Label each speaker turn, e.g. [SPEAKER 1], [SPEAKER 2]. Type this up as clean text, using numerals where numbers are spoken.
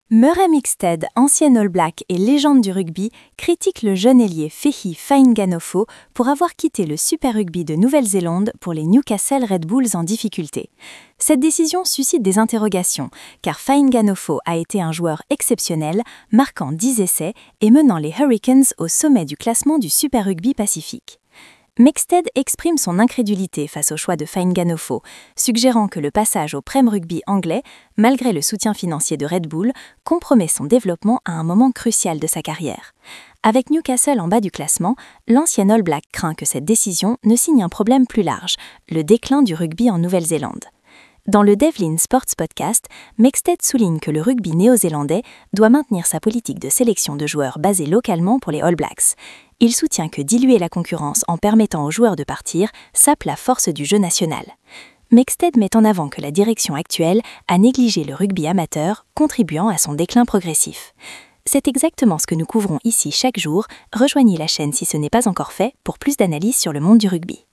[SPEAKER 1] Murray Mixted, ancien All Black et légende du rugby, critique le jeune ailier Fehi Fainga'anuofu pour avoir quitté le Super Rugby de Nouvelle-Zélande pour les Newcastle Red Bulls en difficulté. Cette décision suscite des interrogations, car Fainga'anuofu a été un joueur exceptionnel, marquant 10 essais et menant les Hurricanes au sommet du classement du Super Rugby Pacifique. Mixted exprime son incrédulité face au choix de Fainga'anuofu, suggérant que le passage au Prem Rugby anglais, malgré le soutien financier de Red Bull, compromet son développement à un moment crucial de sa carrière. Avec Newcastle en bas du classement, l'ancien All Black craint que cette décision ne signe un problème plus large, le déclin du rugby en Nouvelle-Zélande. Dans le Devlin Sports Podcast, Mixted souligne que le rugby néo-zélandais doit maintenir sa politique de sélection de joueurs basée localement pour les All Blacks. Il soutient que diluer la concurrence en permettant aux joueurs de partir sape la force du jeu national. Mixted met en avant que la direction actuelle a négligé le rugby amateur, contribuant à son déclin progressif. C'est exactement ce que nous couvrons ici chaque jour. Rejoignez la chaîne si ce n'est pas encore fait pour plus d'analyses sur le monde du rugby.